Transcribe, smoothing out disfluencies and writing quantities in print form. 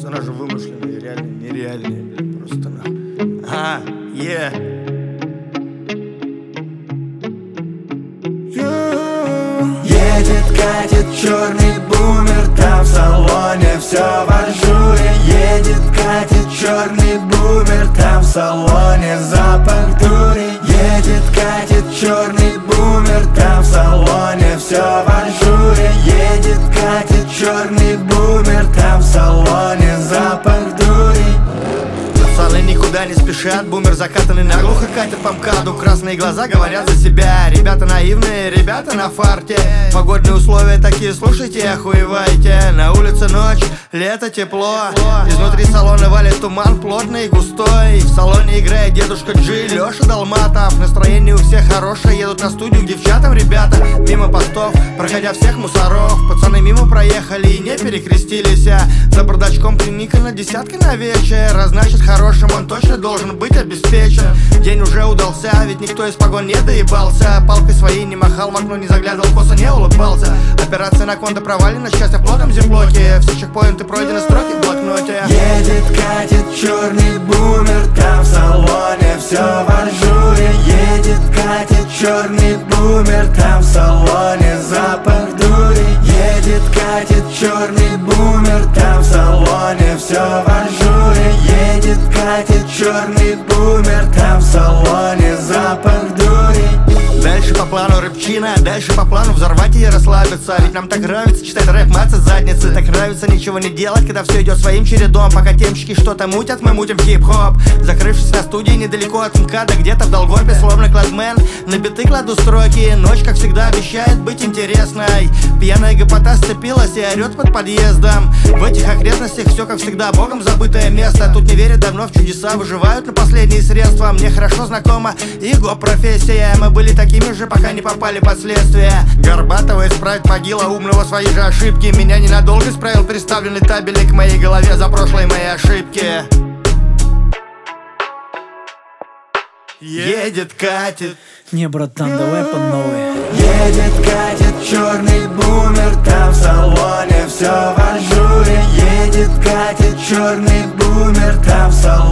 Персонажи вымышленные, реальные, нереальные, блядь, просто нахуй. Едет, катит черный бумер, там в салоне все в ажуре. Едет, катит черный бумер, там в салоне запах дури. Едет, катит черный бумер, там в салоне все в ажуре. Едет, катит черный бумер, там в салоне запах дури. Пацаны никуда не спешат, бумер закатанный наглухо катит по МКАДу. Красные глаза говорят за себя, ребята наивные, ребята на фарте. Погодные условия такие, слушайте и охуевайте. На улице ночь, лето, тепло. Изнутри салона валит туман плотный и густой. В салоне играет дедушка Джи, Леша Долматов. Настроение у всех хорошее, едут на студию к девчатам ребята. Мимо постов, проходя всех мусоров. Пацаны мимо проехали и не перекрестились. За бардачком приникано десятка на вечер. А значит хорошим он точно должен быть обеспечен. День уже удался, ведь никто из погон не доебался. Палкой своей не махал, в окно не заглядывал, косо не улыбался. Операция на конто провалена, счастье в плотном земблоке. Все чекпоинты пройдены, строки в блокноте. Едет, катит черный бумер, там в салоне все в ажуре. Едет, катит черный бумер, там в салоне запах дури. Едет, катит черный бумер, там в салоне все в ажуре. Едет, катит черный бумер, там в салоне запах дури. Дальше по плану рыбчина, дальше по плану взорвать и расслабиться. Ведь нам так нравится читать рэп, маться задницы. Так нравится ничего не делать, когда все идет своим чередом. Пока темщики что-то мутят, мы мутим хип-хоп. Закрывшись на студии недалеко от МКАДа, где-то в Долгопе, словно кладмен, на биты кладу строки. Ночь, как всегда, обещает быть интересной. Пьяная гопота сцепилась и орет под подъездом. В этих окрестностях все, как всегда, богом забытое место. Тут не верят давно в чудеса, выживают на последние средства. Мне хорошо знакома и гоп-профессия. Мы были такими же, пока не попали под следствие. Горбатого исправить могила умного свои же ошибки. Меня ненадолго исправил приставленный табельник к моей голове за прошлые мои ошибки. Едет, катит. Не, братан, давай по новой. Едет, катит черный бумер, там в салоне все в ажуре. Едет, катит черный бумер, там в салоне